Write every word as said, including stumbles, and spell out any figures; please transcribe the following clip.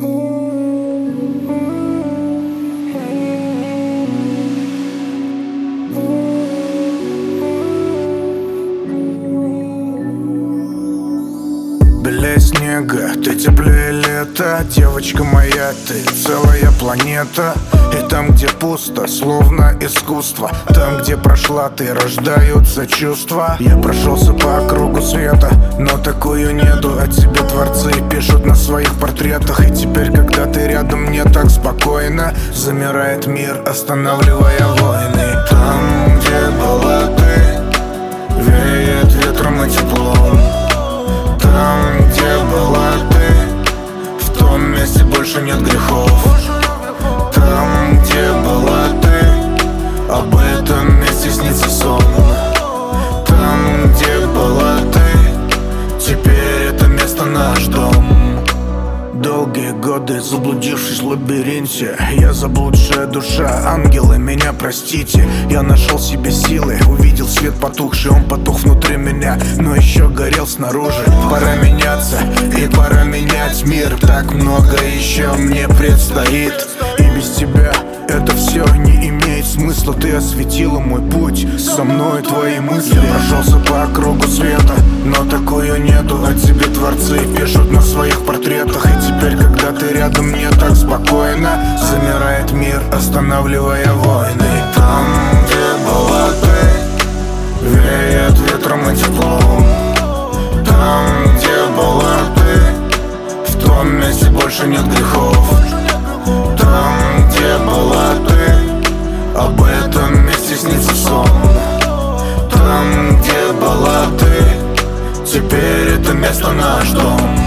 Белее снега, ты теплее лета. Девочка моя, ты целая планета. И там, где пусто, словно искусство, там, где прошла ты, рождаются чувства. Я прошелся по кругу света, но такую нету. О тебе творцы пишут на своих портретах. И теперь, когда ты рядом, мне так спокойно. Замирает мир, останавливая войны. Там, где была ты, веет ветром и теплом. Там, где была ты, в том месте больше нет грехов. Там, где была ты, об этом месте снится сон. Там, где была ты, теперь это место наш дом. Долгие годы, заблудившись в лабиринте, я заблудшая душа, ангелы, меня простите. Я нашел себе силы, увидел свет потухший, он потух внутри меня, но еще горел снаружи. Пора меняться и пора менять мир. Так много еще мне предстоит, и без тебя это все не имеет смысла. Ты осветила мой путь, со мной твои мысли. Я прошелся по кругу света, но такое нету. О тебе творцы пишут на своих портретах. И теперь, когда ты рядом, мне так спокойно. Замирает мир, останавливая войны. Там, где была ты, веет ветром и теплом. Там, где была ты, в том месте больше нет грехов. Там, где была ты, об этом месте снится сон. Там, где была ты, теперь это место наш дом.